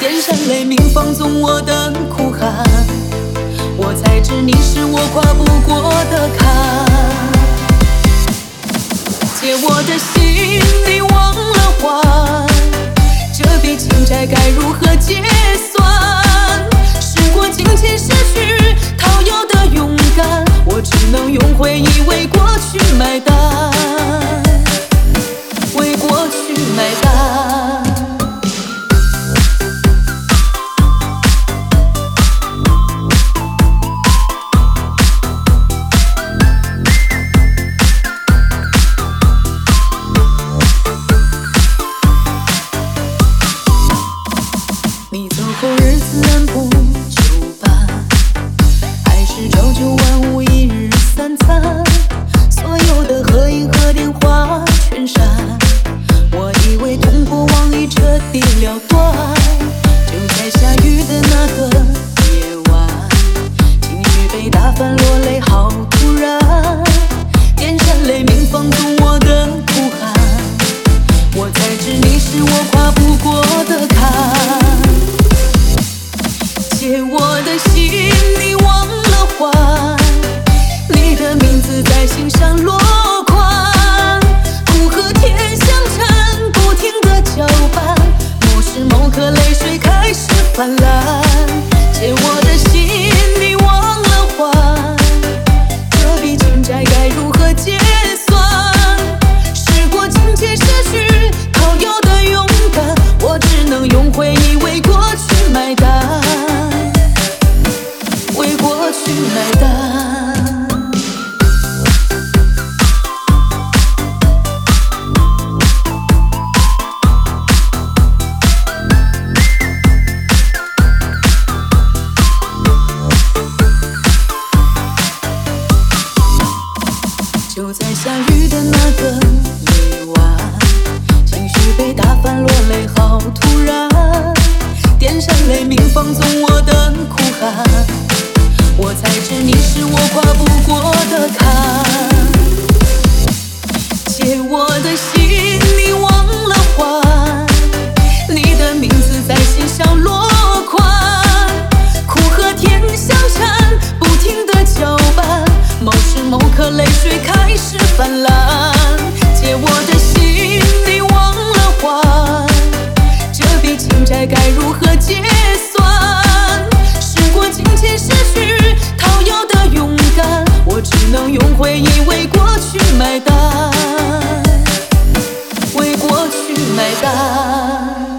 电闪雷鸣放纵我的哭喊，我才知你是我跨不过的坎。借我的心你忘了还，这笔情债该如何结算？时过境迁失去掏腰的勇敢，我只能用回忆为过去买单，为过去买单。你走后日子按部就班，还是朝九晚五一日三餐，所有的合影和电话全删。我以为痛过往已彻底了断，就在下雨的那个夜晚，情绪被打翻，落泪好突然，电闪雷鸣放纵我的哭喊，我才知你是我跨不过的坎。借我的心你忘了还，你的名字在心上落款，苦和甜相缠，不停地搅拌，某时某刻泪水开始泛滥。借我的心你忘了还，这笔情债该如何结算？时过境迁失去掏腰的勇敢，我只能用回忆为过去买单，为过去买单。就在下雨的那个夜晚，情绪被打翻，落泪好突然，电闪雷鸣放纵我的哭喊，我才知你是我跨不过的坎。借我的心你忘了还，你的名字在心上落款，苦和甜相缠，不停地搅拌，某时某刻泪水开始泛滥。借我的心你忘了还，这笔情债该如何结算？时过境迁失去掏腰的勇敢，我只能用回忆为过去买单，为过去买单。